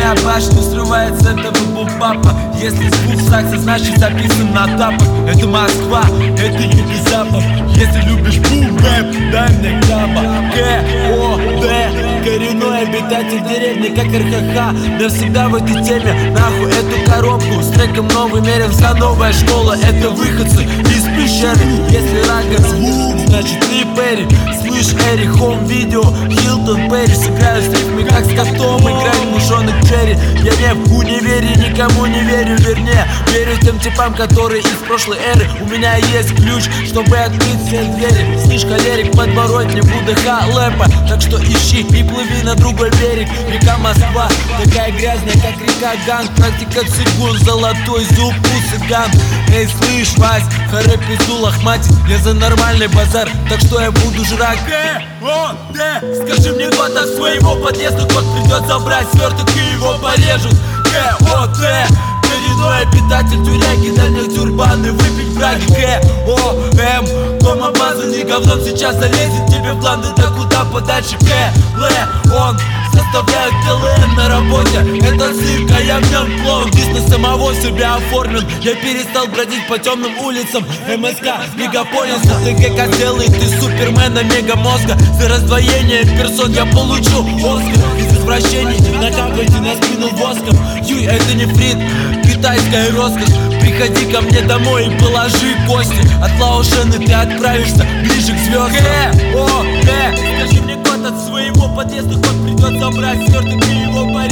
меня башню срывает с этого бубапа. Если звук сакса, значит записан на тапах. Это Москва, это юго-запад. Если любишь бум-бэп, дай мне краба. К.О.Д. Коренной обитатель деревни, как РХХ. Навсегда в этой теме, нахуй эту коробку. С треком новый Меренса, новая школа. Это выходцы из пещеры. Если рага звук, значит не Перри. Слышь, Эри, хом видео, Хилтон Перри. Сыграю с рифмой, как с котом, играет мужонок Джерри. Я не в универе, никому не верю, вернее верю тем типам, которые из прошлой эры. У меня есть ключ, чтобы открыть все двери. Слышь, холерик, подворотня, ВДХ Лэпа. Так что ищи и плыви на другой берег. Река Москва, такая грязная, как река Ганг. Практика цигун, золотой зуб у цыган. Эй, слышь, Вась, харе пизду лохматик. Я за нормальный базар, так что я буду жрать. К.О.Д. Скажи мне код от своего подъезда, кот придет забрать сверток и его порежут. К.О.Д. Коренной обитатель тюряги, дальних тюрбаны, выпить в Праге. К.О.М. Дом обмазанный говном, сейчас залезет тебе в план, да куда подальше. К.Л. Он составляет КЛМ на работе. Это цирк, а я в нем клоун. Бизнес самого себя оформлен. Я перестал бродить по темным улицам. МСК, мегаполис, ТГ, как делает ты супермена мегамозга. За раздвоение персон я получу Оскар. Из извращений накапайте на спину воском. Юй, это не фрит, китайская роскошь. Приходи ко мне домой и положи кости. От Лаошена ты отправишься ближе к звездам. К.О.Д. Скажи мне код от своего подъезда, кот придет забрать сверток и его